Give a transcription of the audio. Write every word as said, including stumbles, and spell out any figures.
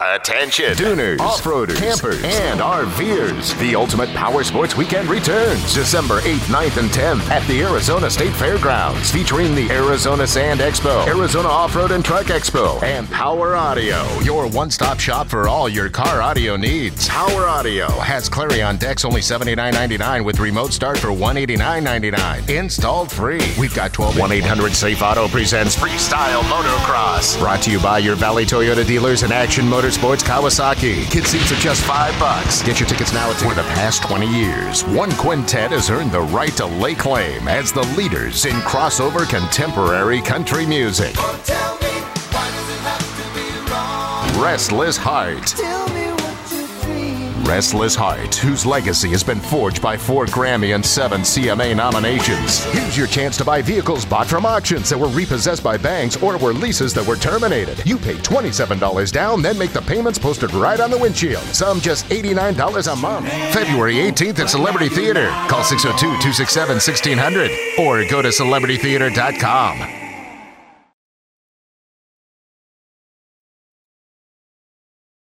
Attention, tuners, off-roaders, campers, and RVers. The Ultimate Power Sports Weekend returns December eighth, ninth, and tenth at the Arizona State Fairgrounds, featuring the Arizona Sand Expo, Arizona Off-Road and Truck Expo, and Power Audio, your one-stop shop for all your car audio needs. Power Audio has Clarion decks only seventy-nine ninety-nine with remote start for one hundred eighty-nine ninety-nine. Installed free. We've got twelve one eight hundred Safe Auto presents Freestyle Motocross. Brought to you by your Valley Toyota dealers and Action Motorsports Kawasaki. Kid seats are just five bucks. Get your tickets now. For the past twenty years, one quintet has earned the right to lay claim as the leaders in crossover contemporary country music. Oh, tell me, why does it have to be wrong? Restless Heart. Tell me what you dream. Restless Heart, whose legacy has been forged by four Grammy and seven C M A nominations. Here's your chance to buy vehicles bought from auctions that were repossessed by banks or were leases that were terminated. You pay twenty-seven dollars down, then make the payments posted right on the windshield. Some just eighty-nine dollars a month. February eighteenth at Celebrity Theater. Call six oh two, two six seven, one six zero zero or go to celebrity theater dot com.